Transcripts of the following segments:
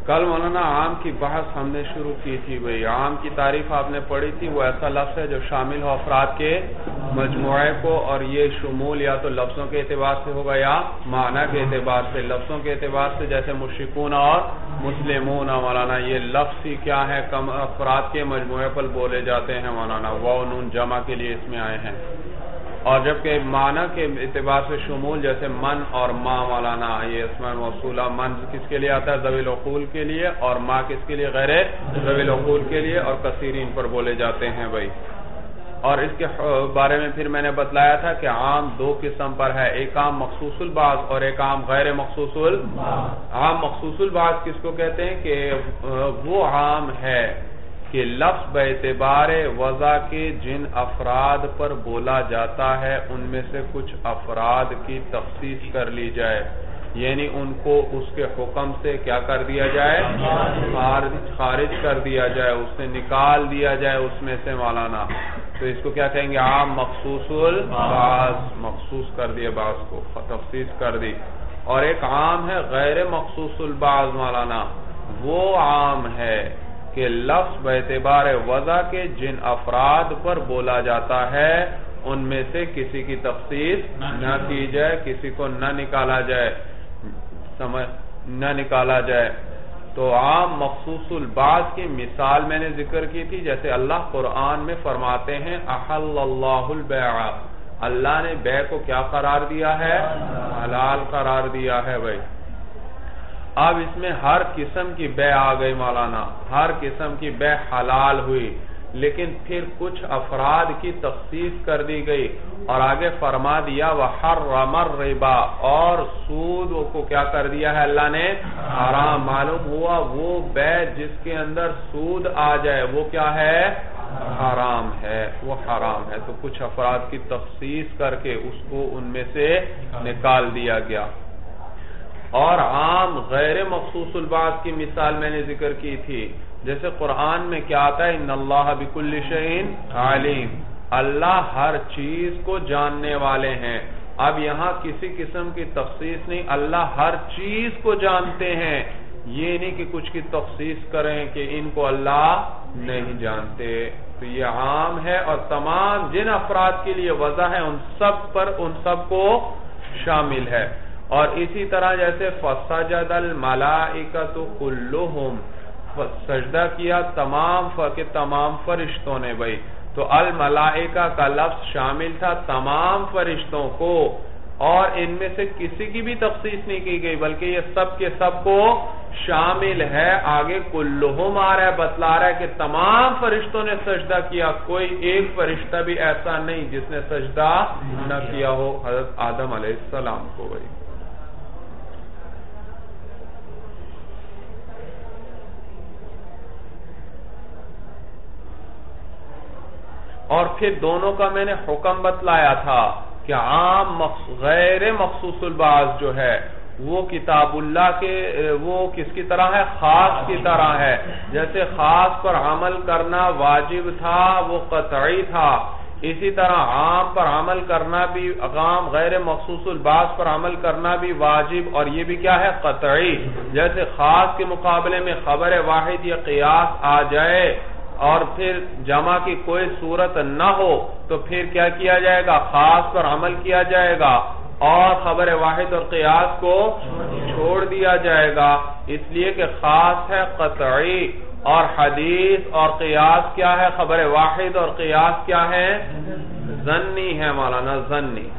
کل مولانا عام کی بحث ہم نے شروع کی تھی بھئی. عام کی تعریف آپ نے پڑھی تھی. وہ ایسا لفظ ہے جو شامل ہو افراد کے مجموعے کو، اور یہ شمول یا تو لفظوں کے اعتبار سے ہوگا یا معنی کے اعتبار سے. لفظوں کے اعتبار سے جیسے مشرکون اور مسلمون مولانا، یہ لفظ ہی کیا ہے، کم افراد کے مجموعے پر بولے جاتے ہیں مولانا. واو نون جمع کے لیے اس میں آئے ہیں. اور جبکہ معنی کے اعتبار سے شمول جیسے من اور ما مولانا، یہ اسم موصولہ. من کس کے لیے آتا ہے؟ ذوی العقول کے لیے، اور ما کس کے لیے؟ غیر ذوی العقول کے لیے، اور کثیرین پر بولے جاتے ہیں بھائی. اور اس کے بارے میں پھر میں نے بتلایا تھا کہ عام دو قسم پر ہے، ایک عام مخصوص البعض اور ایک عام غیر مخصوص البعض. عام مخصوص البعض کس کو کہتے ہیں کہ وہ عام ہے کہ لفظ باعتبار وضع کے جن افراد پر بولا جاتا ہے ان میں سے کچھ افراد کی تخصیص کر لی جائے، یعنی ان کو اس کے حکم سے کیا کر دیا جائے؟ خارج کر دیا جائے، اس سے نکال دیا جائے اس میں سے مولانا. تو اس کو کیا کہیں گے؟ عام مخصوص البعض. مخصوص کر دیا بعض کو، تخصیص کر دی. اور ایک عام ہے غیر مخصوص البعض مولانا. وہ عام ہے کہ لفظ باعتبار وضع کے جن افراد پر بولا جاتا ہے ان میں سے کسی کی تخصیص نہ کی جائے، کسی کو نہ نکالا جائے، نہ نکالا جائے. تو عام مخصوص البعض کی مثال میں نے ذکر کی تھی، جیسے اللہ قرآن میں فرماتے ہیں احل اللہ البیع، اللہ نے بیع کو کیا قرار دیا ہے؟ حلال قرار دیا ہے بھائی. اب اس میں ہر قسم کی بیع آ گئی مولانا، ہر قسم کی بیع حلال ہوئی، لیکن پھر کچھ افراد کی تخصیص کر دی گئی اور آگے فرما دیا وحرم الربا، اور سود کو کیا کر دیا ہے اللہ نے؟ حرام. معلوم ہوا وہ بیع جس کے اندر سود آ جائے وہ کیا ہے؟ حرام ہے، وہ حرام ہے. تو کچھ افراد کی تخصیص کر کے اس کو ان میں سے نکال دیا گیا. اور عام غیر مخصوص البعض کی مثال میں نے ذکر کی تھی، جیسے قرآن میں کیا آتا ہے؟ ان اللہ بکل شیء علیم، اللہ ہر چیز کو جاننے والے ہیں. اب یہاں کسی قسم کی تخصیص نہیں، اللہ ہر چیز کو جانتے ہیں. یہ نہیں کہ کچھ کی تخصیص کریں کہ ان کو اللہ نہیں جانتے. تو یہ عام ہے اور تمام جن افراد کے لیے وضع ہے ان سب پر ان سب کو شامل ہے. اور اسی طرح جیسے فسجد الملائکۃ کلھم، سجدہ کیا تمام فرشتوں نے بھائی. تو الملائکہ کا لفظ شامل تھا تمام فرشتوں کو، اور ان میں سے کسی کی بھی تخصیص نہیں کی گئی بلکہ یہ سب کے سب کو شامل ہے. آگے کلھم آ رہا ہے، بتلا رہا ہے کہ تمام فرشتوں نے سجدہ کیا، کوئی ایک فرشتہ بھی ایسا نہیں جس نے سجدہ نہ کیا ہو حضرت آدم علیہ السلام کو بھائی. اور پھر دونوں کا میں نے حکم بتلایا تھا کہ عام غیر مخصوص البعض جو ہے وہ کتاب اللہ کے وہ کس کی طرح ہے؟ خاص کی طرح ہے. جیسے خاص پر عمل کرنا واجب تھا وہ قطعی تھا، اسی طرح عام پر عمل کرنا بھی، عام غیر مخصوص البعض پر عمل کرنا بھی واجب، اور یہ بھی کیا ہے؟ قطعی. جیسے خاص کے مقابلے میں خبر واحد یا قیاس آ جائے اور پھر جمع کی کوئی صورت نہ ہو تو پھر کیا کیا جائے گا؟ خاص پر عمل کیا جائے گا اور خبر واحد اور قیاس کو چھوڑ دیا جائے گا، اس لیے کہ خاص ہے قطعی، اور حدیث اور قیاس کیا ہے؟ خبر واحد اور قیاس کیا ہے؟ ظنی ہے مولانا، ظنی.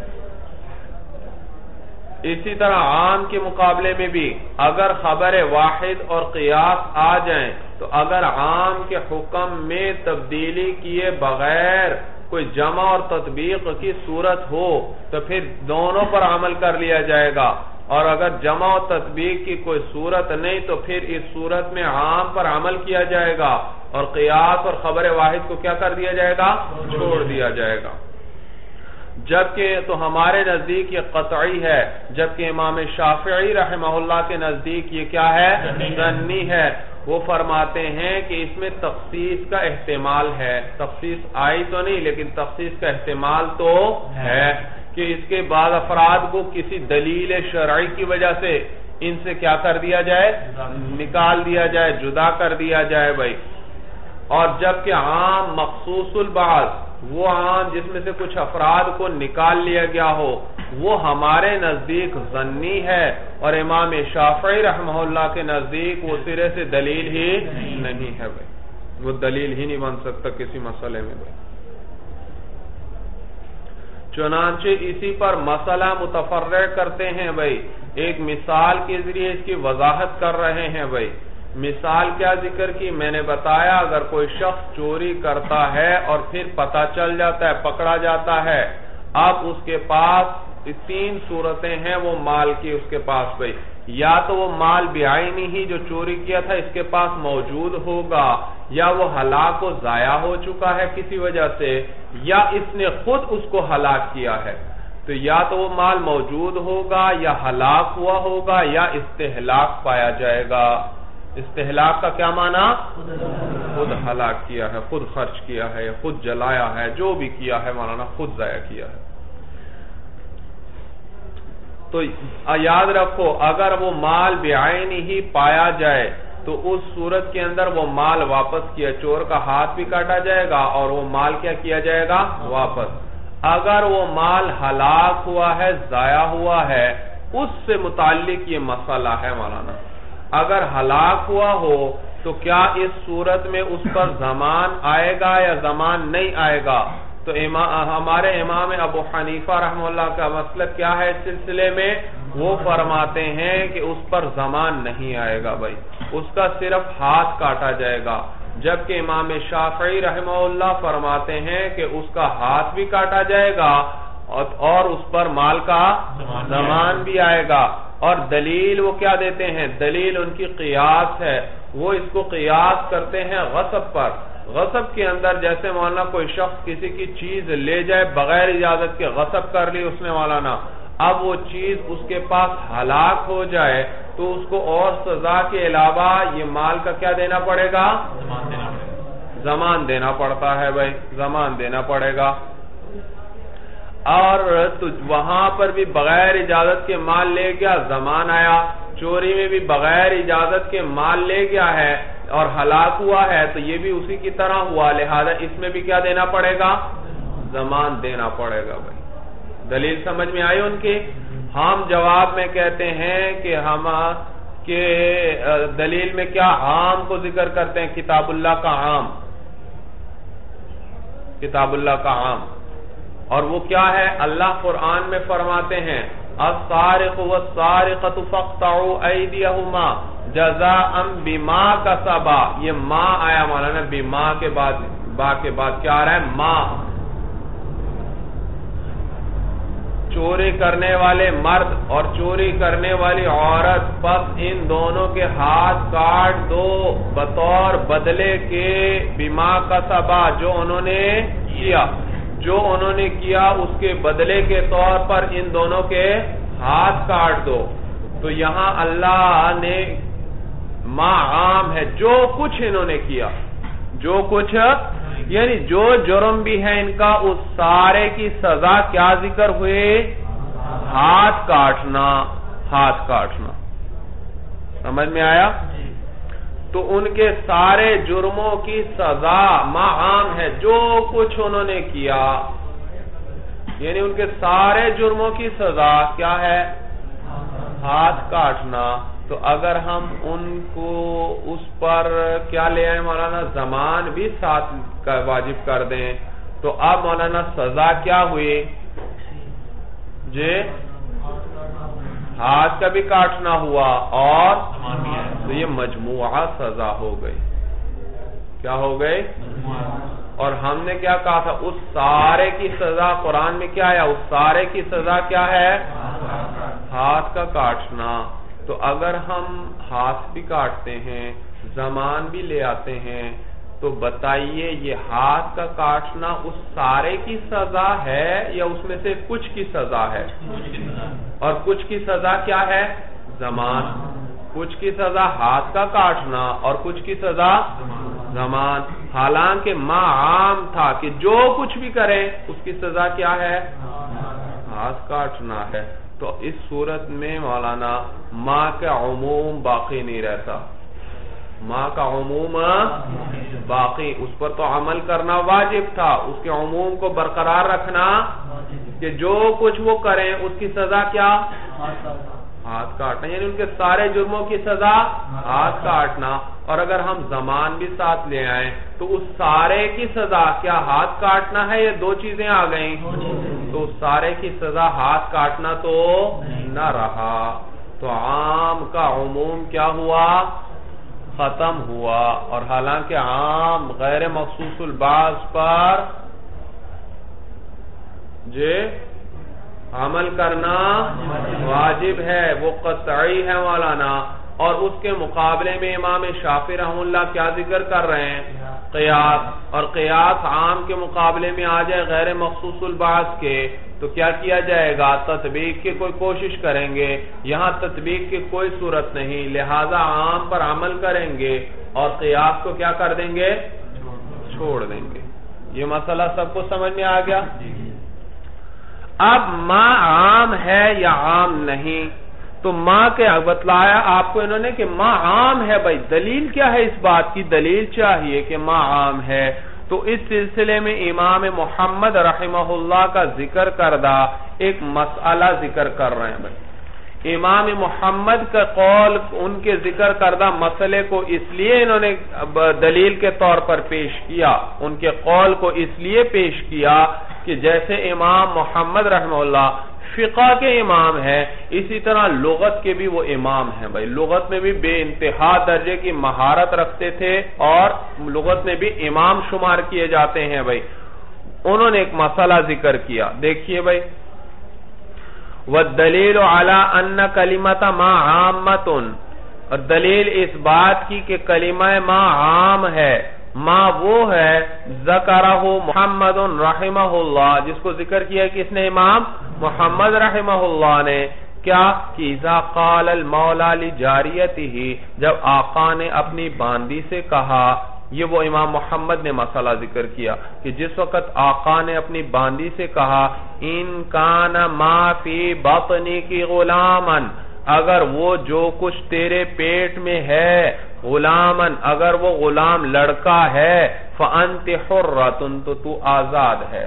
اسی طرح عام کے مقابلے میں بھی اگر خبر واحد اور قیاس آ جائیں تو اگر عام کے حکم میں تبدیلی کیے بغیر کوئی جمع اور تطبیق کی صورت ہو تو پھر دونوں پر عمل کر لیا جائے گا، اور اگر جمع اور تطبیق کی کوئی صورت نہیں تو پھر اس صورت میں عام پر عمل کیا جائے گا اور قیاس اور خبر واحد کو کیا کر دیا جائے گا؟ چھوڑ دیا جائے گا. جبکہ تو ہمارے نزدیک یہ قطعی ہے، جبکہ امام شافعی رحمہ اللہ کے نزدیک یہ کیا ہے؟ ظنی ہے. وہ فرماتے ہیں کہ اس میں تخصیص کا احتمال ہے، تخصیص آئی تو نہیں لیکن تخصیص کا احتمال تو ہے کہ اس کے بعد افراد کو کسی دلیل شرعی کی وجہ سے ان سے کیا کر دیا جائے؟ نکال دیا جائے، جدا کر دیا جائے بھائی. اور جبکہ عام مخصوص البعض، وہ عام جس میں سے کچھ افراد کو نکال لیا گیا ہو، وہ ہمارے نزدیک ظنی ہے، اور امام شافعی رحمہ اللہ کے نزدیک وہ سرے سے دلیل ہی نہیں ہے بھائی، وہ دلیل ہی نہیں بن سکتا کسی مسئلے میں بھائی. چنانچہ اسی پر مسئلہ متفرع کرتے ہیں بھائی، ایک مثال کے ذریعے اس کی وضاحت کر رہے ہیں بھائی. مثال کیا ذکر کی؟ میں نے بتایا اگر کوئی شخص چوری کرتا ہے اور پھر پتہ چل جاتا ہے، پکڑا جاتا ہے، اب اس کے پاس 3 صورتیں ہیں وہ مال کی اس کے پاس بھائی. یا تو وہ مال بعینی ہی جو چوری کیا تھا اس کے پاس موجود ہوگا، یا وہ ہلاک و ضائع ہو چکا ہے کسی وجہ سے، یا اس نے خود اس کو ہلاک کیا ہے. تو یا تو وہ مال موجود ہوگا، یا ہلاک ہوا ہوگا، یا استہلاک پایا جائے گا. استہلاک کا کیا معنی؟ خود ہلاک کیا ہے، خود خرچ کیا ہے، خود جلایا ہے، جو بھی کیا ہے مولانا خود ضائع کیا ہے. تو یاد رکھو اگر وہ مال بعینی ہی پایا جائے تو اس صورت کے اندر وہ مال واپس کیا، چور کا ہاتھ بھی کاٹا جائے گا اور وہ مال کیا جائے گا؟ واپس. اگر وہ مال ہلاک ہوا ہے، ضائع ہوا ہے، اس سے متعلق یہ مسئلہ ہے مولانا. اگر ہلاک ہوا ہو تو کیا اس صورت میں اس پر ضمان آئے گا یا ضمان نہیں آئے گا؟ تو ہمارے امام ابو حنیفہ رحمہ اللہ کا مسلک کیا ہے اس سلسلے میں؟ وہ فرماتے ہیں کہ اس پر ضمان نہیں آئے گا بھائی، اس کا صرف ہاتھ کاٹا جائے گا. جبکہ امام شافعی رحمہ اللہ فرماتے ہیں کہ اس کا ہاتھ بھی کاٹا جائے گا اور اس پر مال کا ضمان بھی آئے گا. اور دلیل وہ کیا دیتے ہیں؟ دلیل ان کی قیاس ہے. وہ اس کو قیاس کرتے ہیں غصب پر. غصب کے اندر جیسے مولانا کوئی شخص کسی کی چیز لے جائے بغیر اجازت کے، غصب کر لی اس نے مولانا، اب وہ چیز اس کے پاس ہلاک ہو جائے تو اس کو اور سزا کے علاوہ یہ مال کا کیا دینا پڑے گا؟ ضمان دینا پڑتا ہے بھائی، ضمان دینا پڑے گا. اور تو وہاں پر بھی بغیر اجازت کے مال لے گیا، ضمان آیا. چوری میں بھی بغیر اجازت کے مال لے گیا ہے اور ہلاک ہوا ہے تو یہ بھی اسی کی طرح ہوا، لہذا اس میں بھی کیا دینا پڑے گا؟ ضمان دینا پڑے گا بھائی. دلیل سمجھ میں آئی ان کی؟ ہم جواب میں کہتے ہیں کہ دلیل میں کیا عام کو ذکر کرتے ہیں، کتاب اللہ کا عام، کتاب اللہ کا عام. اور وہ کیا ہے؟ اللہ قرآن میں فرماتے ہیں السارق والسارقۃ فاقطعوا ایدیہما جزاء بما کسبا. یہ ما آیا مولانا، بما کے بعد با کے بعد کیا آ رہا ہے؟ ما. چوری کرنے والے مرد اور چوری کرنے والی عورت، پس ان دونوں کے ہاتھ کاٹ دو بطور بدلے کے بما کسبا، جو انہوں نے کیا، جو انہوں نے کیا اس کے بدلے کے طور پر ان دونوں کے ہاتھ کاٹ دو. تو یہاں اللہ نے ما عام ہے، جو کچھ انہوں نے کیا، جو کچھ یعنی جو جرم بھی ہے ان کا، اس سارے کی سزا کیا ذکر ہوئے؟ ہاتھ کاٹنا، ہاتھ کاٹنا. سمجھ میں آیا؟ تو ان کے سارے جرموں کی سزا ما عام ہے، جو کچھ انہوں نے کیا، یعنی ان کے سارے جرموں کی سزا کیا ہے؟ ہاتھ کاٹنا. تو اگر ہم ان کو اس پر کیا لے آئیں مولانا؟ ضمان بھی ساتھ واجب کر دیں، تو اب مولانا سزا کیا ہوئی؟ جی ہاتھ کا بھی کاٹنا ہوا اور تو یہ مجموعہ سزا ہو گئی. کیا ہو گئی؟ اور ہم نے کیا کہا تھا؟ اس سارے کی سزا قرآن میں کیا ہے؟ اس سارے کی سزا کیا ہے؟ ہاتھ کا کاٹنا. تو اگر ہم ہاتھ بھی کاٹتے ہیں، ضمان بھی لے آتے ہیں، تو بتائیے یہ ہاتھ کا کاٹنا اس سارے کی سزا ہے یا اس میں سے کچھ کی سزا ہے؟ اور کچھ کی سزا کیا ہے؟ ضمان. کچھ کی سزا ہاتھ کا کاٹنا اور کچھ کی سزا ضمان. حالانکہ ما عام تھا کہ جو کچھ بھی کریں اس کی سزا کیا ہے؟ ہاتھ کاٹنا ہے. تو اس صورت میں مولانا ما کا عموم باقی نہیں رہتا، ما کا عموم باقی، اس پر تو عمل کرنا واجب تھا، اس کے عموم کو برقرار رکھنا کہ جو کچھ وہ کریں اس کی سزا کیا؟ ہاتھ کاٹنا، یعنی ان کے سارے جرموں کی سزا ہاتھ کاٹنا۔ اور اگر ہم زمان بھی ساتھ لے آئیں تو اس سارے کی سزا کیا ہاتھ کاٹنا ہے یا دو چیزیں آ گئیں؟ تو اس سارے کی سزا ہاتھ کاٹنا تو نہ رہا، تو عام کا عموم کیا ہوا؟ ختم ہوا۔ اور حالانکہ عام غیر مخصوص البعض پر عمل کرنا واجب ہے، وہ قطعی ہے مولانا۔ اور اس کے مقابلے میں امام شافعی رحمہ اللہ کیا ذکر کر رہے ہیں؟ قیاس۔ اور قیاس عام کے مقابلے میں آ جائے غیر مخصوص البعض کے تو کیا کیا جائے گا؟ تطبیق کی کوئی کوشش کریں گے، یہاں تطبیق کی کوئی صورت نہیں، لہذا عام پر عمل کریں گے اور قیاس کو کیا کر دیں گے؟ چھوڑ دیں گے۔ یہ مسئلہ سب کو سمجھ میں آ گیا؟ اب ما عام ہے یا عام نہیں؟ تو ما کے بتلایا آپ کو انہوں نے کہ ما عام ہے۔ بھائی دلیل کیا ہے اس بات کی؟ دلیل چاہیے کہ ما عام ہے۔ تو اس سلسلے میں امام محمد رحمہ اللہ کا ذکر کردہ ایک مسئلہ ذکر کر رہے ہیں۔ بھائی امام محمد کا قول، ان کے ذکر کردہ مسئلے کو اس لیے انہوں نے دلیل کے طور پر پیش کیا، ان کے قول کو اس لیے پیش کیا کہ جیسے امام محمد رحمہ اللہ فقہ کے امام ہے، اسی طرح لغت کے بھی وہ امام ہیں۔ بھائی لغت میں بھی بے انتہا درجے کی مہارت رکھتے تھے اور لغت میں بھی امام شمار کیے جاتے ہیں۔ بھائی انہوں نے ایک مسئلہ ذکر کیا، دیکھیے بھائی، وَالدَّلِيلُ عَلَىٰ أَنَّ كَلِمَةَ مَا عَامَّةٌ، اور دلیل اس بات کی کہ کلمہ ما عام ہے، ما وہ ہے ذکرہ محمد رحمہ اللہ، جس کو ذکر کیا کس نے؟ امام محمد رحمہ اللہ نے۔ کیا کہ اذا قال المولا لجاریتہ، جب آقا نے اپنی باندی سے کہا، یہ وہ امام محمد نے مسئلہ ذکر کیا کہ جس وقت آقا نے اپنی باندی سے کہا ان کان ما فی بطنک غلاما، اگر وہ جو کچھ تیرے پیٹ میں ہے غلامن، اگر وہ غلام لڑکا ہے، فانت حرۃ، تو آزاد ہے۔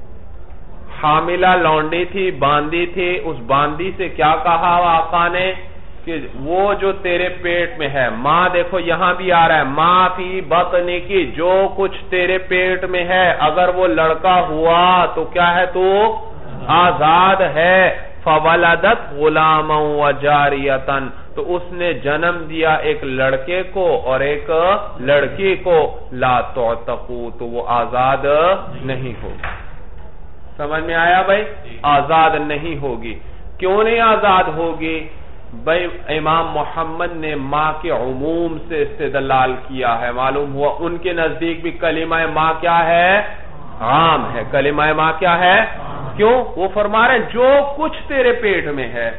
حاملہ لونڈی تھی، باندی تھی، اس باندی سے کیا کہا آقا نے کہ وہ جو تیرے پیٹ میں ہے، ماں دیکھو یہاں بھی آ رہا ہے، ماں فی بطنی کی، جو کچھ تیرے پیٹ میں ہے، اگر وہ لڑکا ہوا تو کیا ہے؟ تو آزاد ہے۔ فولدت غلاما وجاریتا، تو اس نے جنم دیا ایک لڑکے کو اور ایک لڑکی کو، لا تعتقو، تو وہ آزاد نہیں ہوگی۔ سمجھ میں آیا بھائی؟ آزاد نہیں ہوگی۔ کیوں نہیں آزاد ہوگی؟ بھائی امام محمد نے ما کے عموم سے استدلال کیا ہے، معلوم ہوا ان کے نزدیک بھی کلمہ ما کیا ہے؟ عام ہے۔ کلمہ ما کیا ہے؟ کیوں؟ وہ فرما رہے ہیں جو کچھ تیرے پیٹ میں ہے،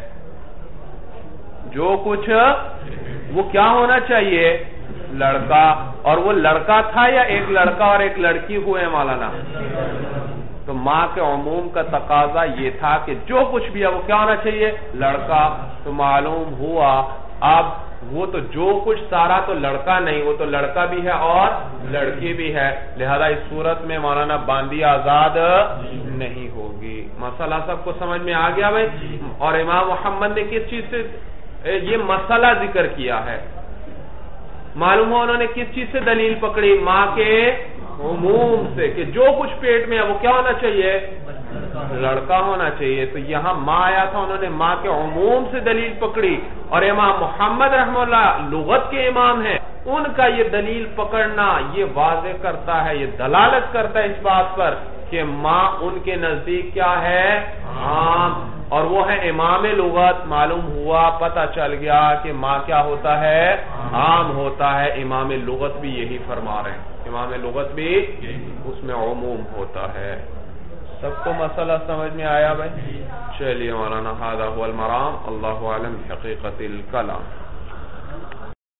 جو کچھ، وہ کیا ہونا چاہیے؟ لڑکا۔ اور وہ لڑکا تھا یا ایک لڑکا اور ایک لڑکی ہوئے مولانا؟ تو ماں کے عموم کا تقاضا یہ تھا کہ جو کچھ بھی ہے وہ کیا ہونا چاہیے؟ لڑکا۔ تو معلوم ہوا اب وہ تو جو کچھ سارا تو لڑکا نہیں، وہ تو لڑکا بھی ہے اور لڑکی بھی ہے، لہذا اس صورت میں مولانا باندی آزاد نہیں ہوگی۔ مسئلہ سب کو سمجھ میں آ گیا بھائی؟ اور امام محمد نے کس چیز سے یہ مسئلہ ذکر کیا ہے؟ معلوم ہوا انہوں نے کس چیز سے دلیل پکڑی؟ ماں کے عموم سے، کہ جو کچھ پیٹ میں ہے وہ کیا ہونا چاہیے؟ لڑکا ہونا چاہیے۔ تو یہاں ماں آیا تھا، انہوں نے ماں کے عموم سے دلیل پکڑی، اور امام محمد رحمہ اللہ لغت کے امام ہیں، ان کا یہ دلیل پکڑنا یہ واضح کرتا ہے، یہ دلالت کرتا ہے اس بات پر کہ ماں ان کے نزدیک کیا ہے؟ عام، اور وہ ہے امام لغت۔ معلوم ہوا، پتہ چل گیا کہ ماں کیا ہوتا ہے؟ عام ہوتا ہے۔ امام لغت بھی یہی فرما رہے ہیں، امام لغت بھی اس میں عموم ہوتا ہے۔ سب کو مسئلہ سمجھ میں آیا بھائی؟ چلیے مولانا، ھذا ھو المرام، اللہ اعلم بحقیقت الکلام۔